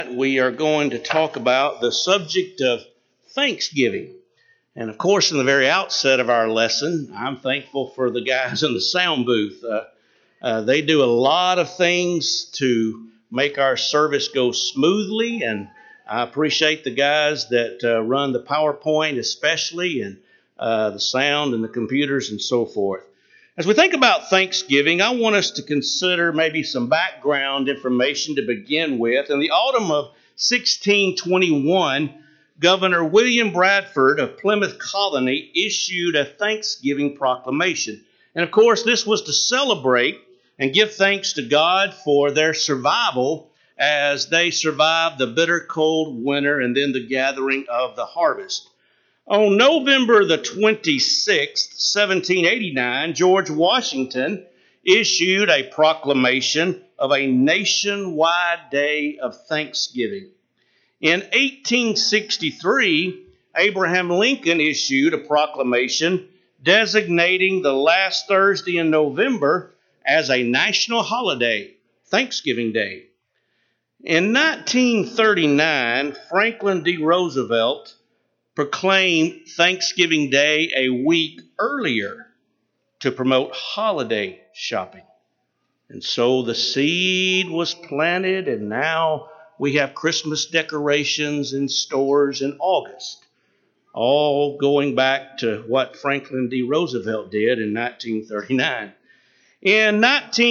We are going to talk about the subject of Thanksgiving. And of course, in the very outset of our lesson, I'm thankful for the guys in the sound booth. They do a lot of things to make our service go smoothly, and I appreciate the guys that run the PowerPoint especially, and the sound and the computers and so forth. As we think about Thanksgiving, I want us to consider maybe some background information to begin with. In the autumn of 1621, Governor William Bradford of Plymouth Colony issued a Thanksgiving proclamation. And of course, this was to celebrate and give thanks to God for their survival as they survived the bitter cold winter and then the gathering of the harvest. On November the 26th, 1789, George Washington issued a proclamation of a nationwide day of Thanksgiving. In 1863, Abraham Lincoln issued a proclamation designating the last Thursday in November as a national holiday, Thanksgiving Day. In 1939, Franklin D. Roosevelt proclaimed Thanksgiving Day a week earlier to promote holiday shopping. And so the seed was planted, and now we have Christmas decorations in stores in August, all going back to what Franklin D. Roosevelt did in 1939. In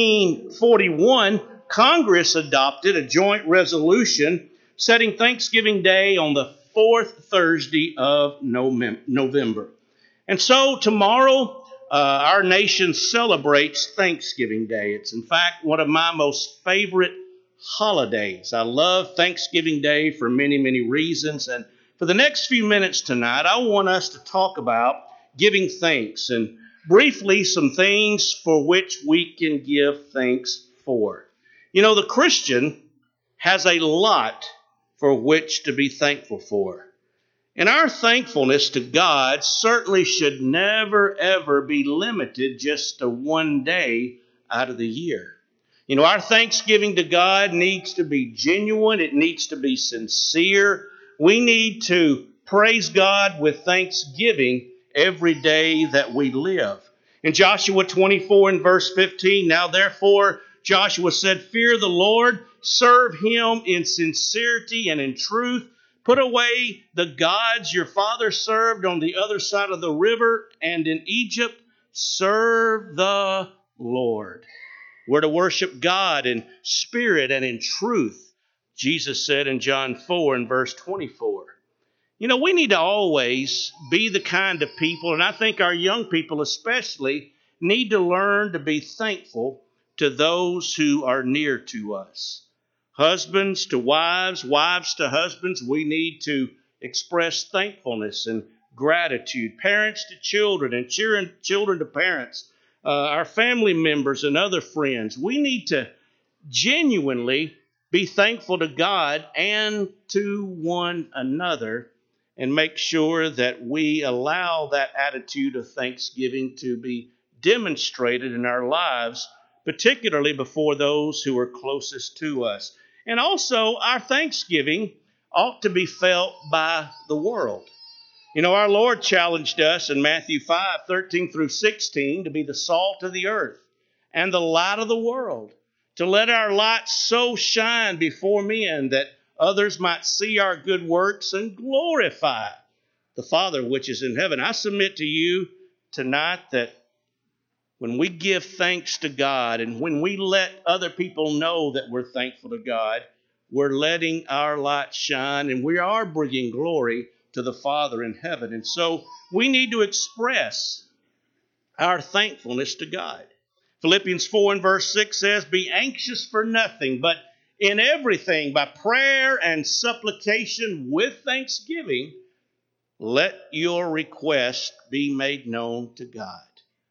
1941, Congress adopted a joint resolution setting Thanksgiving Day on the fourth Thursday of November. And so tomorrow, our nation celebrates Thanksgiving Day. It's in fact one of my most favorite holidays. I love Thanksgiving Day for many, many reasons. And for the next few minutes tonight, I want us to talk about giving thanks and briefly some things for which we can give thanks for. You know, the Christian has a lot for which to be thankful for. And our thankfulness to God certainly should never, ever be limited just to one day out of the year. You know, our thanksgiving to God needs to be genuine. It needs to be sincere. We need to praise God with thanksgiving every day that we live. In Joshua 24 and verse 15, now therefore Joshua said, fear the Lord, serve him in sincerity and in truth. Put away the gods your father served on the other side of the river and in Egypt. Serve the Lord. We're to worship God in spirit and in truth, Jesus said in John 4 and verse 24. You know, we need to always be the kind of people, and I think our young people especially, need to learn to be thankful to those who are near to us. Husbands to wives, wives to husbands, we need to express thankfulness and gratitude. Parents to children and children to parents, our family members and other friends. We need to genuinely be thankful to God and to one another and make sure that we allow that attitude of thanksgiving to be demonstrated in our lives, particularly before those who are closest to us. And also, our thanksgiving ought to be felt by the world. You know, our Lord challenged us in Matthew 5, 13 through 16 to be the salt of the earth and the light of the world, to let our light so shine before men that others might see our good works and glorify the Father which is in heaven. I submit to you tonight that when we give thanks to God and when we let other people know that we're thankful to God, we're letting our light shine and we are bringing glory to the Father in heaven. And so we need to express our thankfulness to God. Philippians 4 and verse 6 says, be anxious for nothing, but in everything by prayer and supplication with thanksgiving, let your request be made known to God.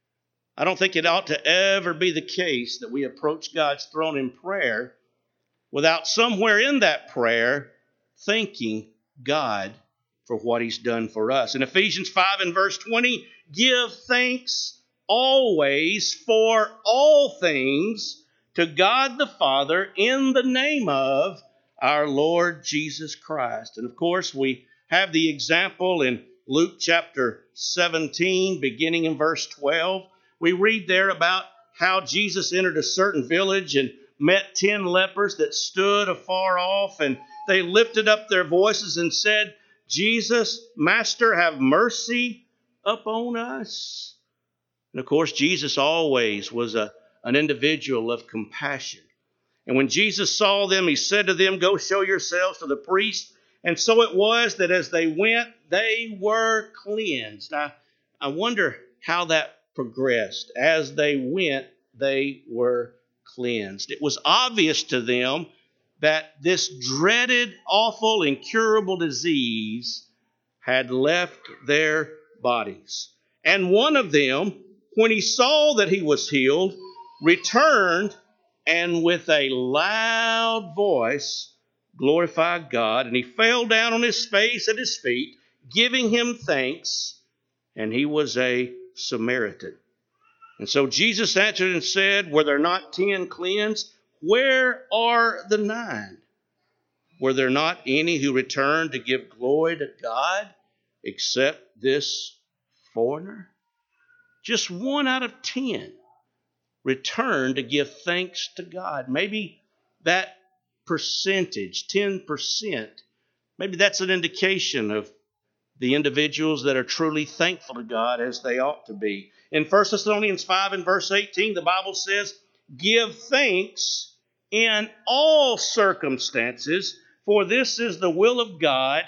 I don't think it ought to ever be the case that we approach God's throne in prayer without somewhere in that prayer thanking God for what he's done for us. In Ephesians 5 and verse 20, give thanks always for all things to God the Father in the name of our Lord Jesus Christ. And of course, we have the example in Luke chapter 17, beginning in verse 12. We read there about how Jesus entered a certain village and met 10 lepers that stood afar off, and they lifted up their voices and said, "Jesus, Master, have mercy upon us." And of course, Jesus always was an individual of compassion. And when Jesus saw them, he said to them, "Go show yourselves to the priest." And so it was that as they went, they were cleansed. I wonder how that progressed. As they went, they were cleansed. It was obvious to them that this dreaded, awful, incurable disease had left their bodies. And one of them, when he saw that he was healed, returned and with a loud voice glorified God. And he fell down on his face at his feet, giving him thanks. And he was a Samaritan. And so Jesus answered and said, "Were there not 10 cleansed? Where are the 9? Were there not any who returned to give glory to God except this foreigner?" Just 1 out of 10 returned to give thanks to God. Maybe that percentage, 10%, maybe that's an indication of the individuals that are truly thankful to God as they ought to be. In 1 Thessalonians 5 and verse 18, the Bible says, "Give thanks in all circumstances, for this is the will of God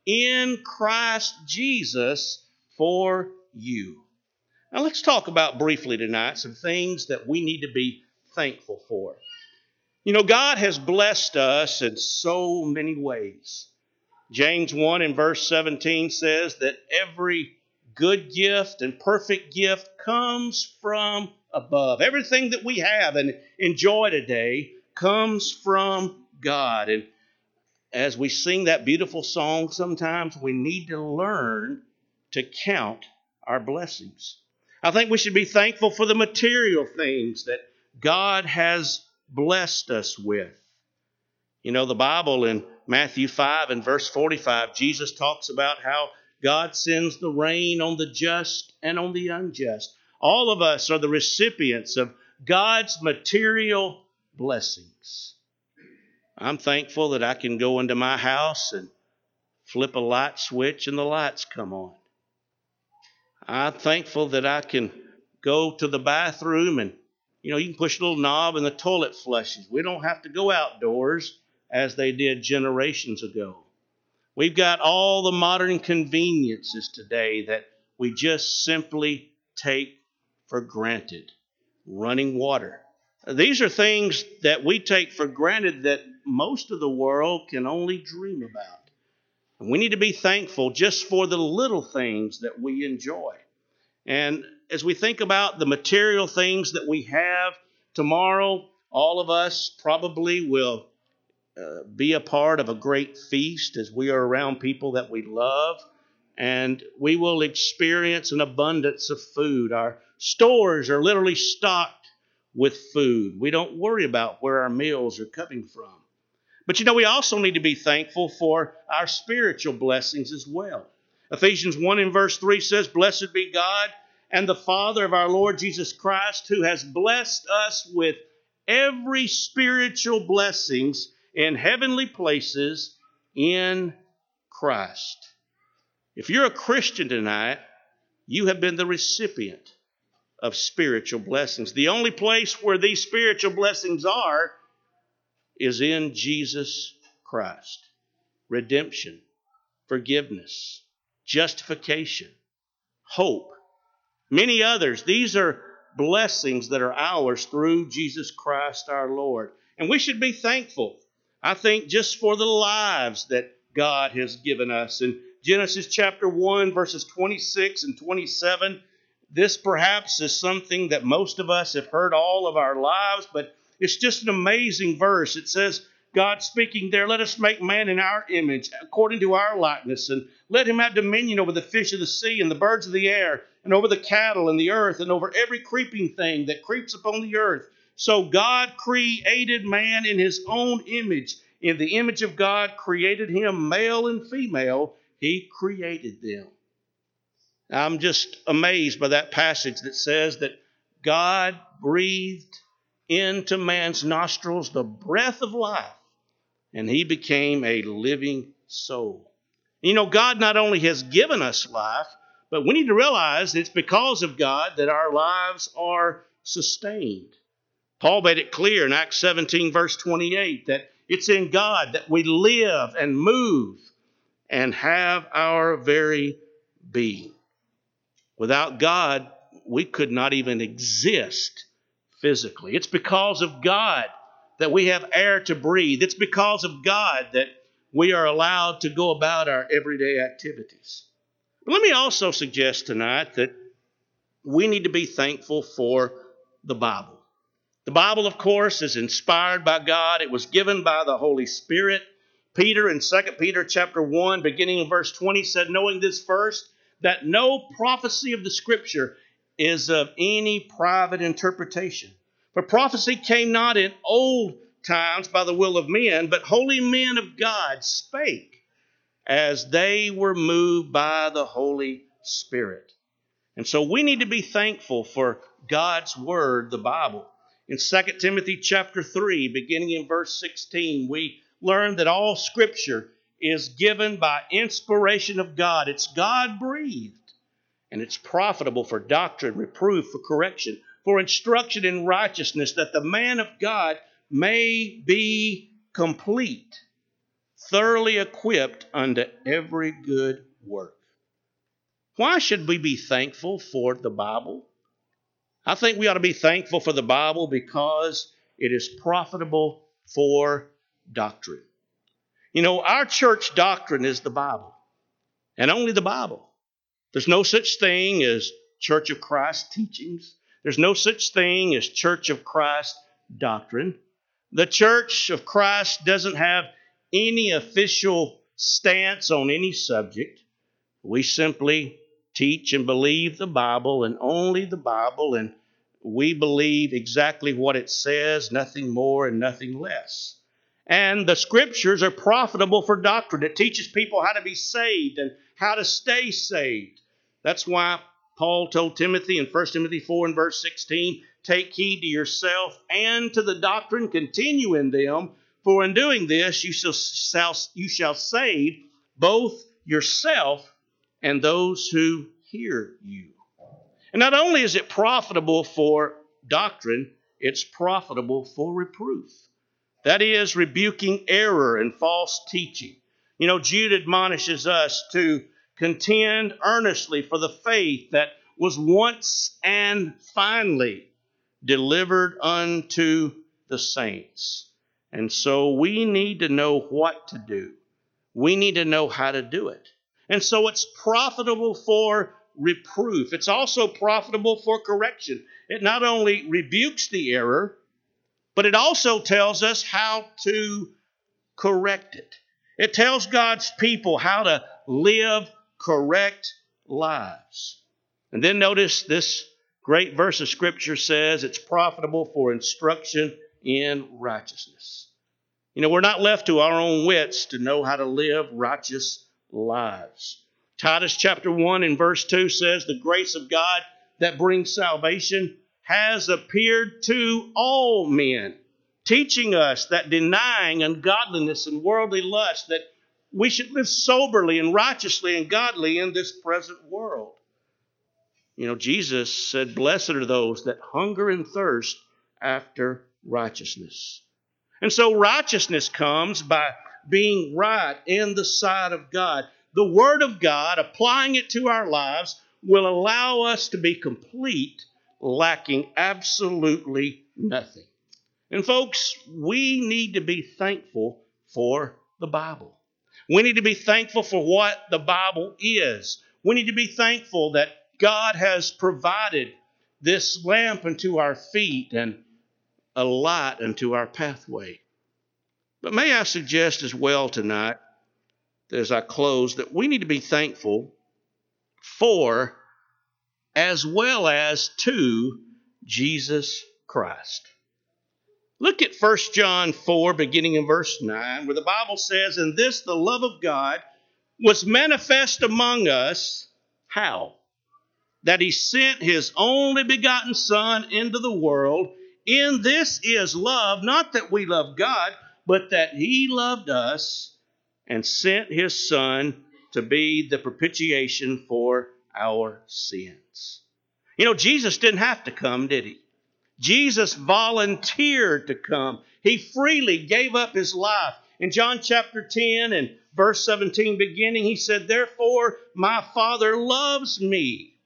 in Christ Jesus for you." Now let's talk about briefly tonight some things that we need to be thankful for. You know, God has blessed us in so many ways. James 1 and verse 17 says that every good gift and perfect gift comes from above. Everything that we have and enjoy today comes from God. And as we sing that beautiful song, sometimes we need to learn to count our blessings. I think we should be thankful for the material things that God has blessed us with. You know, the Bible in Matthew 5 and verse 45, Jesus talks about how God sends the rain on the just and on the unjust. All of us are the recipients of God's material blessings. I'm thankful that I can go into my house and flip a light switch and the lights come on. I'm thankful that I can go to the bathroom and, you can push a little knob and the toilet flushes. We don't have to go outdoors as they did generations ago. We've got all the modern conveniences today that we just simply take for granted. Running water. These are things that we take for granted that most of the world can only dream about. And we need to be thankful just for the little things that we enjoy. And as we think about the material things that we have, tomorrow all of us probably will be a part of a great feast as we are around people that we love, and we will experience an abundance of food. Our stores are literally stocked with food. We don't worry about where our meals are coming from. But we also need to be thankful for our spiritual blessings as well. Ephesians 1 and verse 3 says, "Blessed be God and the Father of our Lord Jesus Christ, who has blessed us with every spiritual blessings in heavenly places in Christ." If you're a Christian tonight, you have been the recipient of spiritual blessings. The only place where these spiritual blessings are is in Jesus Christ. Redemption, forgiveness, justification, hope, many others. These are blessings that are ours through Jesus Christ our Lord. And we should be thankful, I think, just for the lives that God has given us. In Genesis chapter 1, verses 26 and 27, this perhaps is something that most of us have heard all of our lives, but it's just an amazing verse. It says, God speaking there, "Let us make man in our image, according to our likeness, and let him have dominion over the fish of the sea and the birds of the air, and over the cattle and the earth, and over every creeping thing that creeps upon the earth." So God created man in his own image. In the image of God created him, male and female, he created them. I'm just amazed by that passage that says that God breathed into man's nostrils the breath of life, and he became a living soul. You know, God not only has given us life, but we need to realize it's because of God that our lives are sustained. Paul made it clear in Acts 17, verse 28, that it's in God that we live and move and have our very being. Without God, we could not even exist physically. It's because of God that we have air to breathe. It's because of God that we are allowed to go about our everyday activities. But let me also suggest tonight that we need to be thankful for the Bible. The Bible, of course, is inspired by God. It was given by the Holy Spirit. Peter in 2 Peter chapter 1, beginning in verse 20, said, knowing this first, that no prophecy of the Scripture is of any private interpretation. For prophecy came not in old times by the will of men, but holy men of God spake as they were moved by the Holy Spirit. And so we need to be thankful for God's Word, the Bible. In 2 Timothy chapter 3, beginning in verse 16, we learn that all Scripture is given by inspiration of God. It's God-breathed, and it's profitable for doctrine, reproof, for correction, for instruction in righteousness, that the man of God may be complete, thoroughly equipped unto every good work. Why should we be thankful for the Bible? I think we ought to be thankful for the Bible because it is profitable for doctrine. You know, our church doctrine is the Bible, and only the Bible. There's no such thing as Church of Christ teachings. There's no such thing as Church of Christ doctrine. The Church of Christ doesn't have any official stance on any subject. We simply teach and believe the Bible and only the Bible, and we believe exactly what it says, nothing more and nothing less. And the Scriptures are profitable for doctrine. It teaches people how to be saved and how to stay saved. That's why Paul told Timothy in 1 Timothy 4 and verse 16, take heed to yourself and to the doctrine, continue in them, for in doing this you shall save both yourself and those who hear you. And not only is it profitable for doctrine, it's profitable for reproof. That is, rebuking error and false teaching. You know, Jude admonishes us to contend earnestly for the faith that was once and finally delivered unto the saints. And so we need to know what to do. We need to know how to do it. And so it's profitable for reproof. It's also profitable for correction. It not only rebukes the error, but it also tells us how to correct it. It tells God's people how to live correct lives. And then notice this great verse of Scripture says it's profitable for instruction in righteousness. You know, we're not left to our own wits to know how to live righteous lives. Titus chapter 1 and verse 2 says, the grace of God that brings salvation has appeared to all men, teaching us that denying ungodliness and worldly lust, that we should live soberly and righteously and godly in this present world. You know, Jesus said, blessed are those that hunger and thirst after righteousness. And so righteousness comes by being right in the sight of God. The Word of God, applying it to our lives, will allow us to be complete, lacking absolutely nothing. And folks, we need to be thankful for the Bible. We need to be thankful for what the Bible is. We need to be thankful that God has provided this lamp unto our feet and a light unto our pathway. But may I suggest as well tonight, as I close, that we need to be thankful for as well as to Jesus Christ. Look at 1 John 4, beginning in verse 9, where the Bible says, "And this, the love of God, was manifest among us." How? That he sent his only begotten Son into the world. In this is love, not that we love God, but that he loved us and sent his Son to be the propitiation for our sins. You know, Jesus didn't have to come, did he? Jesus volunteered to come. He freely gave up his life. In John chapter 10 and verse 17 beginning, he said, "Therefore my Father loves me,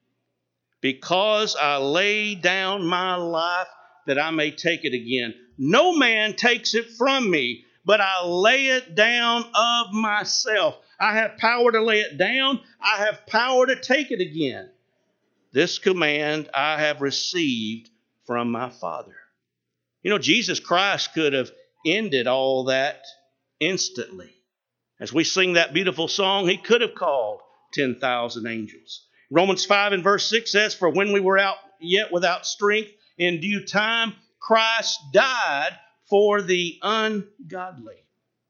because I lay down my life that I may take it again. No man takes it from me, but I lay it down of myself." I have power to lay it down. I have power to take it again. This command I have received from my Father. You know, Jesus Christ could have ended all that instantly. As we sing that beautiful song, he could have called 10,000 angels. Romans 5 and verse 6 says, "For when we were yet without strength, in due time Christ died for the ungodly."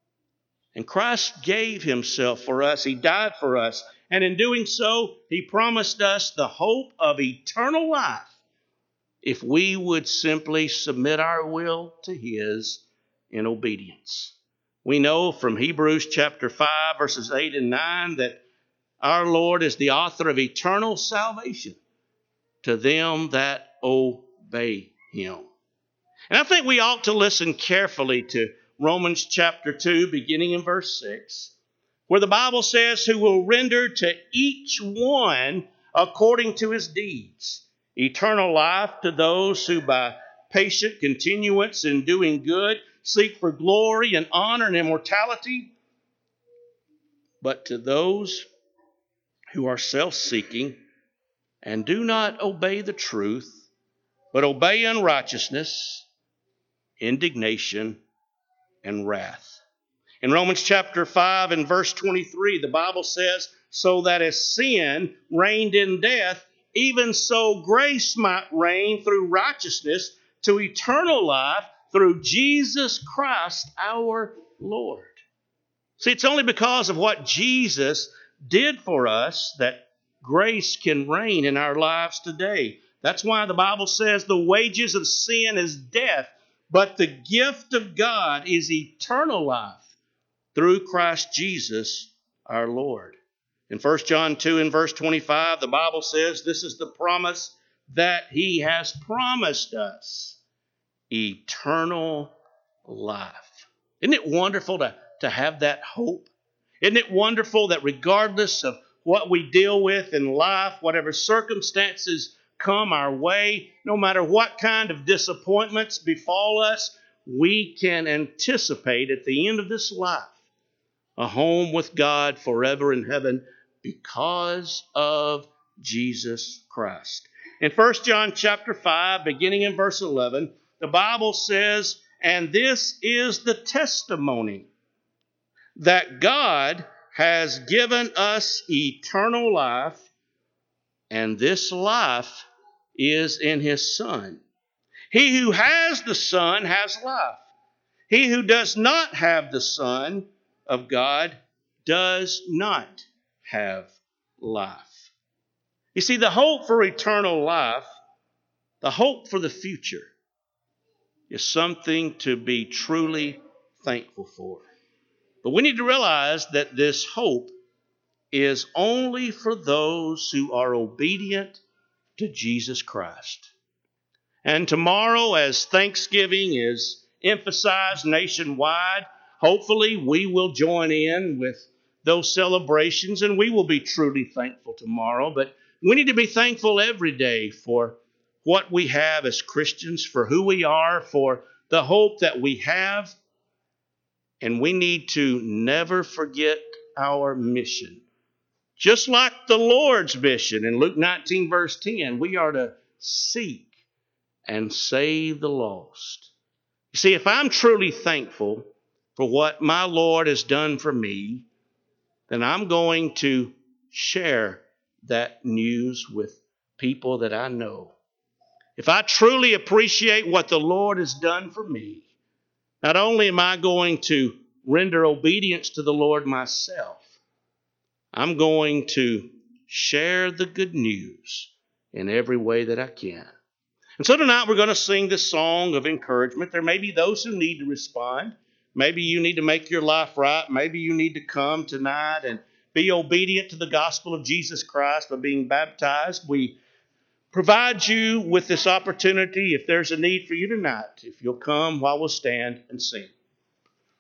And Christ gave himself for us. He died for us. And in doing so, he promised us the hope of eternal life if we would simply submit our will to his in obedience. We know from Hebrews chapter 5, verses 8 and 9, that our Lord is the author of eternal salvation to them that obey him. And I think we ought to listen carefully to Romans chapter 2, beginning in verse 6, where the Bible says, "Who will render to each one according to his deeds eternal life to those who by patient continuance in doing good seek for glory and honor and immortality. But to those who are self-seeking and do not obey the truth, but obey unrighteousness, indignation, and wrath." In Romans chapter 5 and verse 23, the Bible says, "So that as sin reigned in death, even so grace might reign through righteousness to eternal life through Jesus Christ our Lord." See, it's only because of what Jesus did for us that grace can reign in our lives today. That's why the Bible says the wages of sin is death, but the gift of God is eternal life through Christ Jesus our Lord. In 1 John 2 and verse 25, the Bible says this is the promise that he has promised us: eternal life. Isn't it wonderful to have that hope? Isn't it wonderful that regardless of what we deal with in life, whatever circumstances come our way, no matter what kind of disappointments befall us, we can anticipate at the end of this life a home with God forever in heaven because of Jesus Christ. In 1 John chapter 5, beginning in verse 11, the Bible says, "And this is the testimony that God has given us eternal life, and this life is in his Son. He who has the Son has life. He who does not have the Son of God does not have life." You see, the hope for eternal life, the hope for the future, is something to be truly thankful for. But we need to realize that this hope is only for those who are obedient to Jesus Christ. And tomorrow, as Thanksgiving is emphasized nationwide, hopefully we will join in with those celebrations and we will be truly thankful tomorrow. But we need to be thankful every day for what we have as Christians, for who we are, for the hope that we have. And we need to never forget our mission. Just like the Lord's mission in Luke 19, verse 10, we are to seek and save the lost. You see, if I'm truly thankful for what my Lord has done for me, then I'm going to share that news with people that I know. If I truly appreciate what the Lord has done for me, Not only am I going to render obedience to the Lord myself, I'm going to share the good news in every way that I can. And so tonight we're going to sing this song of encouragement. There may be those who need to respond. Maybe you need to make your life right. Maybe you need to come tonight and be obedient to the gospel of Jesus Christ by being baptized. We provide you with this opportunity if there's a need for you tonight, if you'll come while we'll stand and sing.